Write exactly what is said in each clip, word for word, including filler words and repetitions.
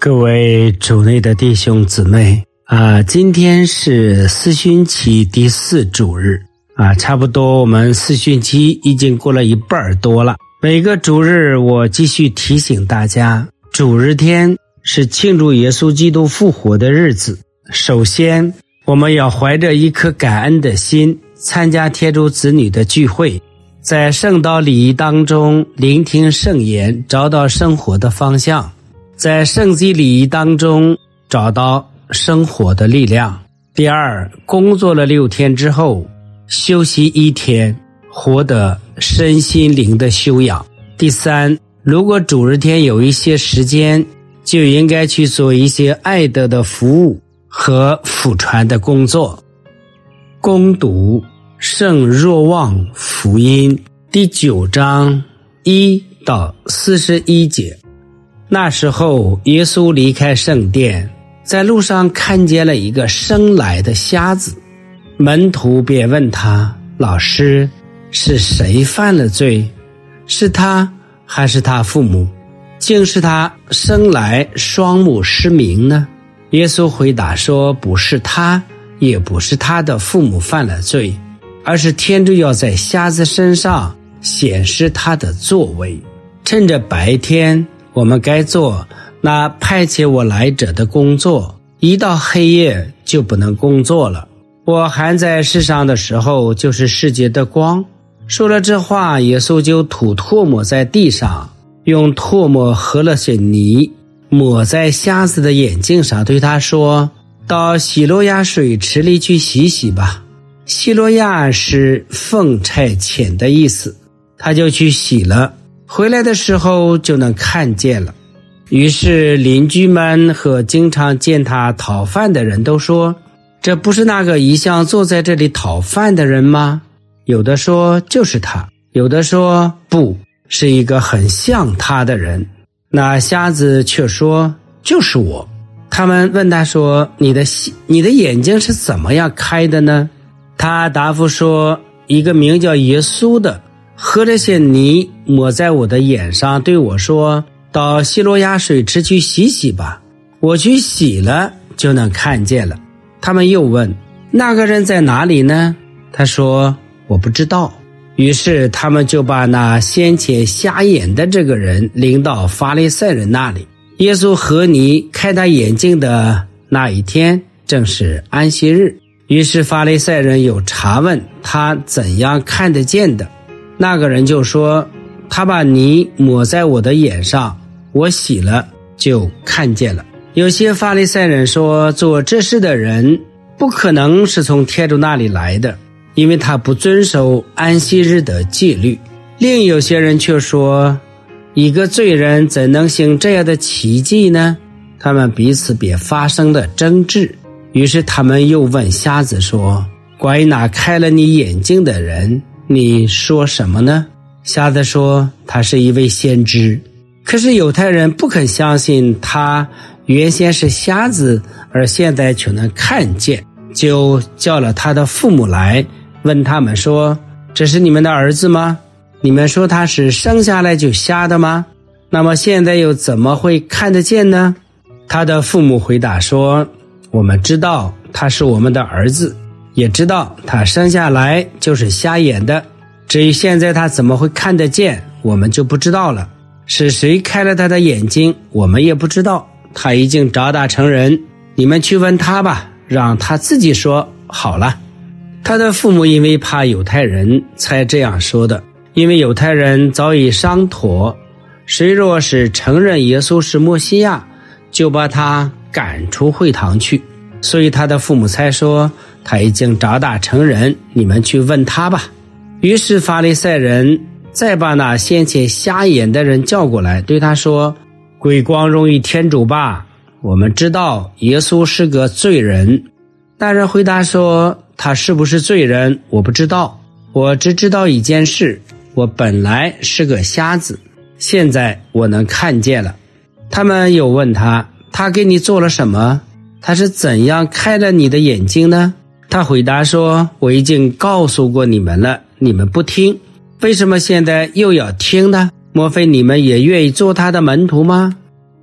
各位主内的弟兄姊妹啊，今天是四旬期第四主日啊，差不多我们四旬期已经过了一半多了。每个主日我继续提醒大家，主日天是庆祝耶稣基督复活的日子。首先，我们要怀着一颗感恩的心参加天主子女的聚会，在圣道礼仪当中聆听圣言，找到生活的方向，在圣祭礼仪当中找到生活的力量。第二，工作了六天之后休息一天，获得身心灵的修养。第三，如果主日天有一些时间，就应该去做一些爱德的服务和福传的工作。攻读圣若望福音第九章一到四十一节。那时候耶稣离开圣殿，在路上看见了一个生来的瞎子，门徒便问他，老师，是谁犯了罪？是他还是他父母？竟是他生来双目失明呢？耶稣回答说，不是他，也不是他的父母犯了罪，而是天主要在瞎子身上显示他的作为。趁着白天，我们该做那派遣我来者的工作，一到黑夜就不能工作了。我还在世上的时候，就是世界的光。说了这话，耶稣就吐唾沫在地上，用唾沫和了些泥，抹在瞎子的眼睛上，对他说，到西罗亚水池里去洗洗吧。西罗亚是奉差遣的意思，他就去洗了，回来的时候就能看见了。于是邻居们和经常见他讨饭的人都说，这不是那个一向坐在这里讨饭的人吗？有的说就是他，有的说不，是一个很像他的人。那瞎子却说，就是我。他们问他说，你的你的眼睛是怎么样开的呢？他答复说，一个名叫耶稣的喝了些泥抹在我的眼上，对我说，到西罗亚水池去洗洗吧。我去洗了，就能看见了。他们又问，那个人在哪里呢？他说，我不知道。于是他们就把那先前瞎眼的这个人领到法利赛人那里。耶稣和泥开他眼睛的那一天，正是安息日。于是法利赛人有查问他怎样看得见的。那个人就说，他把泥抹在我的眼上，我洗了就看见了。有些法利赛人说，做这事的人不可能是从天主那里来的，因为他不遵守安息日的戒律。另有些人却说，一个罪人怎能行这样的奇迹呢？他们彼此便发生了争执。于是他们又问瞎子说，关于那开了你眼睛的人，你说什么呢？瞎子说，他是一位先知。可是犹太人不肯相信他原先是瞎子，而现在却能看见，就叫了他的父母来，问他们说，这是你们的儿子吗？你们说他是生下来就瞎的吗？那么现在又怎么会看得见呢？他的父母回答说，我们知道他是我们的儿子，也知道他生下来就是瞎眼的，至于现在他怎么会看得见，我们就不知道了。是谁开了他的眼睛，我们也不知道。他已经长大成人，你们去问他吧，让他自己说好了。他的父母因为怕犹太人才这样说的，因为犹太人早已商妥，谁若是承认耶稣是默西亚，就把他赶出会堂去。所以他的父母才说，他已经长大成人，你们去问他吧。于是法利赛人再把那先前瞎眼的人叫过来，对他说，归光荣于天主吧，我们知道耶稣是个罪人。那人回答说，他是不是罪人我不知道，我只知道一件事，我本来是个瞎子，现在我能看见了。他们又问他，他给你做了什么？他是怎样开了你的眼睛呢？他回答说，我已经告诉过你们了，你们不听，为什么现在又要听呢？莫非你们也愿意做他的门徒吗？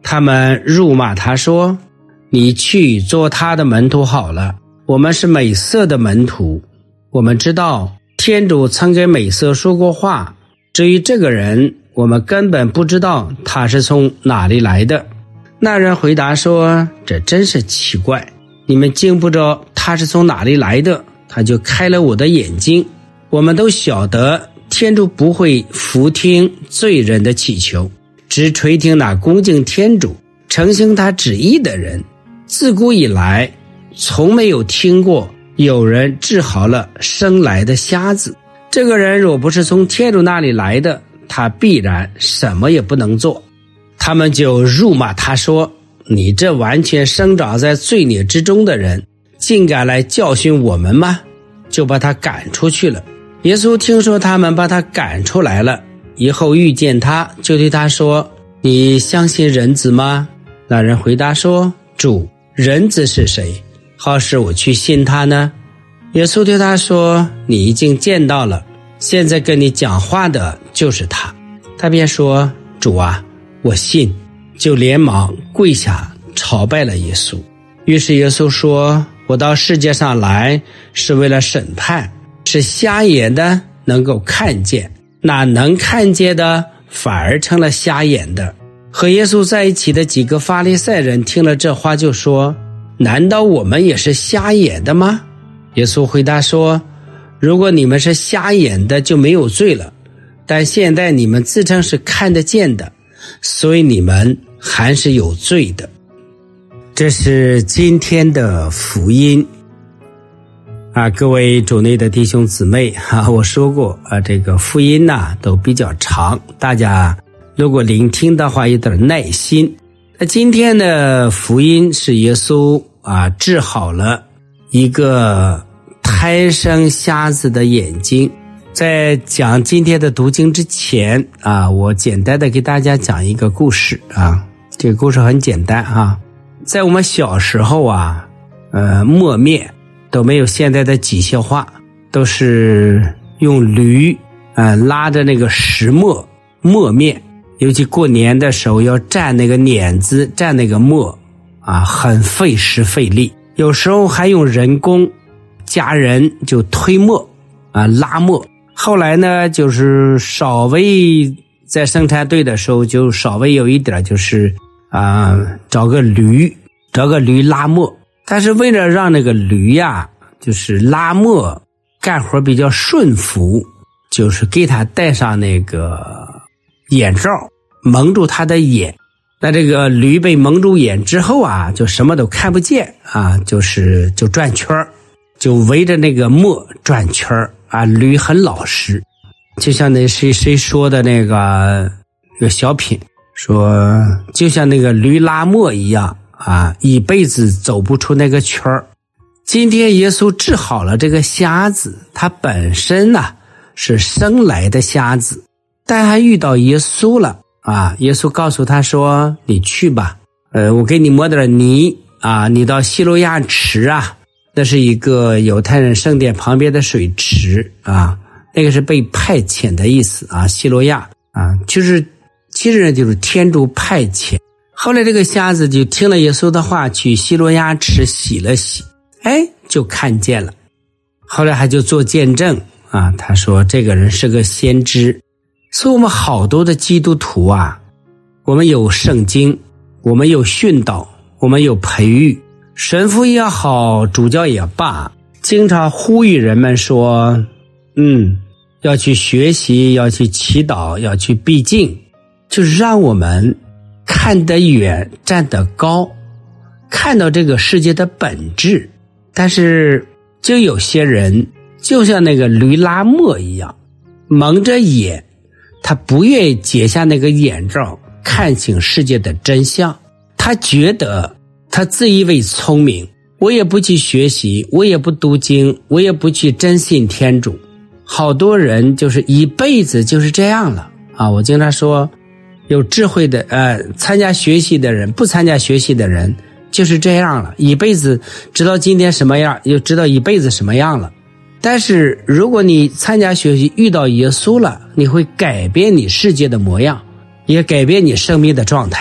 他们辱骂他说，你去做他的门徒好了，我们是美色的门徒，我们知道天主曾给美色说过话，至于这个人，我们根本不知道他是从哪里来的。那人回答说，这真是奇怪，你们竟不知道他是从哪里来的，他就开了我的眼睛。我们都晓得天主不会俯听罪人的祈求，只垂听那恭敬天主承行他旨意的人。自古以来从没有听过有人治好了生来的瞎子，这个人若不是从天主那里来的，他必然什么也不能做。他们就辱骂他说，你这完全生长在罪孽之中的人，竟敢来教训我们吗？就把他赶出去了。耶稣听说他们把他赶出来了，以后遇见他，就对他说，你相信人子吗？那人回答说，主，人子是谁？好使我去信他呢？耶稣对他说，你已经见到了，现在跟你讲话的就是他。他便说，主啊，我信，就连忙跪下朝拜了耶稣。于是耶稣说，我到世界上来是为了审判，是瞎眼的能够看见，那能看见的反而成了瞎眼的。和耶稣在一起的几个法利赛人听了这话就说，难道我们也是瞎眼的吗？耶稣回答说，如果你们是瞎眼的就没有罪了，但现在你们自称是看得见的，所以你们还是有罪的。这是今天的福音啊，各位主内的弟兄姊妹啊，我说过啊，这个福音呐、啊、都比较长，大家如果聆听的话有点耐心。那今天的福音是耶稣啊治好了一个胎生瞎子的眼睛。在讲今天的读经之前啊，我简单的给大家讲一个故事啊。这个故事很简单啊，在我们小时候啊，呃，磨面都没有现在的机械化，都是用驴呃拉着那个石磨磨面，尤其过年的时候要蘸那个碾子蘸那个磨啊，很费时费力。有时候还用人工，家人就推磨啊拉磨。后来呢，就是稍微在生产队的时候就稍微有一点就是啊、呃、找个驴找个驴拉磨，但是为了让那个驴呀就是拉磨干活比较顺服，就是给他戴上那个眼罩蒙住他的眼。那这个驴被蒙住眼之后啊，就什么都看不见啊，就是就转圈就围着那个磨转圈啊，驴很老实。就像那谁谁说的那个那个小品说，就像那个驴拉磨一样啊，一辈子走不出那个圈儿。今天耶稣治好了这个瞎子，他本身呢、啊、是生来的瞎子，但他遇到耶稣了啊，耶稣告诉他说，你去吧，呃，我给你抹点泥啊，你到西罗亚池啊，那是一个犹太人圣殿旁边的水池啊，那个是被派遣的意思啊，西罗亚啊，就是其实就是天主派遣。后来这个瞎子就听了耶稣的话，去西罗亚池洗了洗，哎，就看见了。后来还就做见证啊，他说这个人是个先知。所以我们好多的基督徒啊，我们有圣经，我们有训导，我们有培育，神父也好，主教也罢，经常呼吁人们说，嗯，要去学习，要去祈祷，要去避静，就是让我们看得远，站得高，看到这个世界的本质。但是就有些人就像那个驴拉磨一样，蒙着眼，他不愿意解下那个眼罩，看清世界的真相。他觉得他自以为聪明，我也不去学习，我也不读经，我也不去真信天主。好多人就是一辈子就是这样了啊！我经常说，有智慧的呃，参加学习的人，不参加学习的人就是这样了，一辈子知道今天什么样，又知道一辈子什么样了。但是如果你参加学习遇到耶稣了，你会改变你世界的模样，也改变你生命的状态。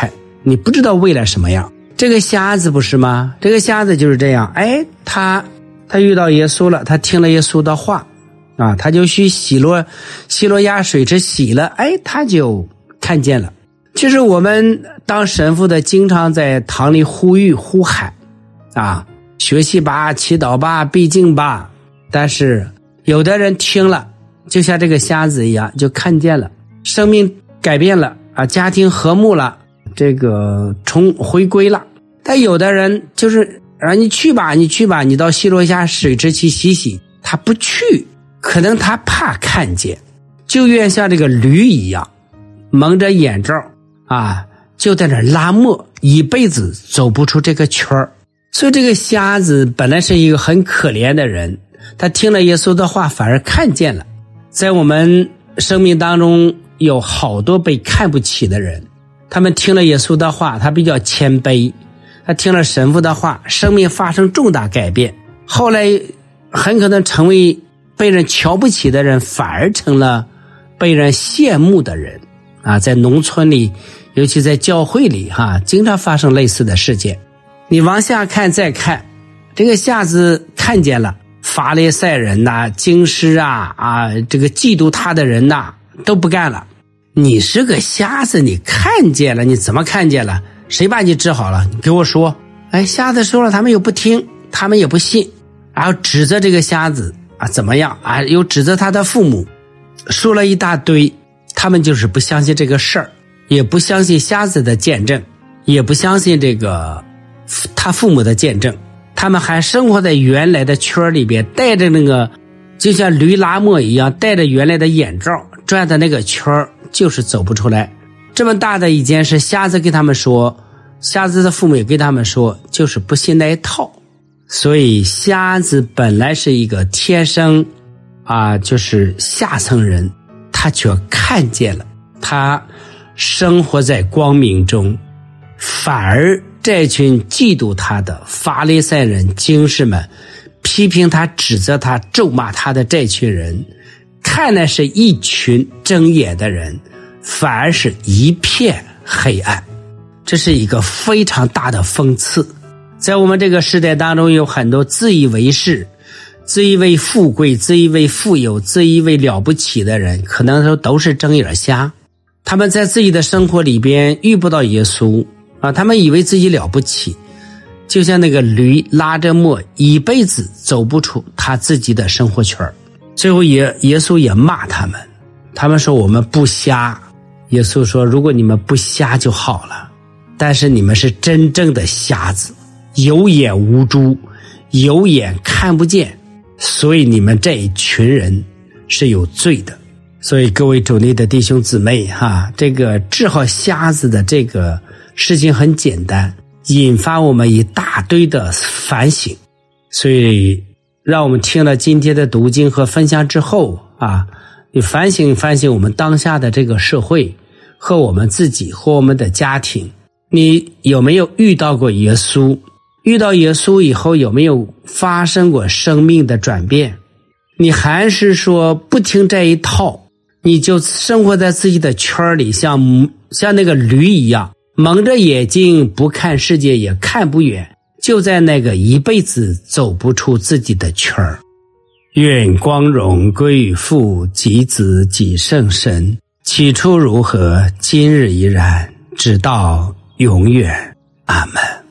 你不知道未来什么样。这个瞎子不是吗？这个瞎子就是这样，哎，他他遇到耶稣了，他听了耶稣的话啊，他就去洗罗洗罗亚水池洗了，哎，他就看见了。其实我们当神父的经常在堂里呼吁呼喊啊，学习吧，祈祷吧，闭经吧，但是有的人听了就像这个瞎子一样，就看见了，生命改变了啊，家庭和睦了，这个重回归了。但有的人就是让你去吧，你去吧，你到西罗亚水池去洗洗，他不去，可能他怕看见，就愿像这个驴一样蒙着眼罩啊，就在那拉磨，一辈子走不出这个圈儿。所以这个瞎子本来是一个很可怜的人，他听了耶稣的话反而看见了。在我们生命当中有好多被看不起的人，他们听了耶稣的话，他比较谦卑，他听了神父的话，生命发生重大改变，后来很可能成为被人瞧不起的人，反而成了被人羡慕的人啊。在农村里，尤其在教会里哈、啊，经常发生类似的事件。你往下看再看，这个瞎子看见了，法利赛人呐、啊、经师啊啊，这个嫉妒他的人呐、啊、都不干了。你是个瞎子，你看见了，你怎么看见了？谁把你治好了？你给我说。哎，瞎子说了，他们又不听，他们也不信，然后指责这个瞎子啊怎么样啊，又指责他的父母，说了一大堆。他们就是不相信这个事儿，也不相信瞎子的见证，也不相信这个他父母的见证，他们还生活在原来的圈里边，带着那个就像驴拉磨一样，戴着原来的眼罩，转的那个圈就是走不出来。这么大的一件事，瞎子跟他们说，瞎子的父母也跟他们说，就是不信那一套。所以瞎子本来是一个天生啊，就是下层人，他却看见了，他生活在光明中，反而这群嫉妒他的法利赛人经师们，批评他指责他咒骂他的这群人，看来是一群睁眼的人，反而是一片黑暗。这是一个非常大的讽刺。在我们这个时代当中，有很多自以为是，自以为富贵，自以为富有，自以为了不起的人，可能都是睁眼瞎。他们在自己的生活里边遇不到耶稣啊，他们以为自己了不起，就像那个驴拉着磨，一辈子走不出他自己的生活圈。最后耶耶稣也骂他们，他们说我们不瞎。耶稣说，如果你们不瞎就好了，但是你们是真正的瞎子，有眼无珠，有眼看不见，所以你们这一群人是有罪的。所以各位主内的弟兄姊妹哈，这个治好瞎子的这个事情很简单，引发我们一大堆的反省。所以让我们听了今天的读经和分享之后啊，你反省反省我们当下的这个社会和我们自己和我们的家庭，你有没有遇到过耶稣？遇到耶稣以后有没有发生过生命的转变？你还是说不听这一套，你就生活在自己的圈里，像像那个驴一样，蒙着眼睛不看世界也看不远，就在那个一辈子走不出自己的圈儿。愿光荣归于父及子及圣神，起初如何，今日依然，直到永远。阿们。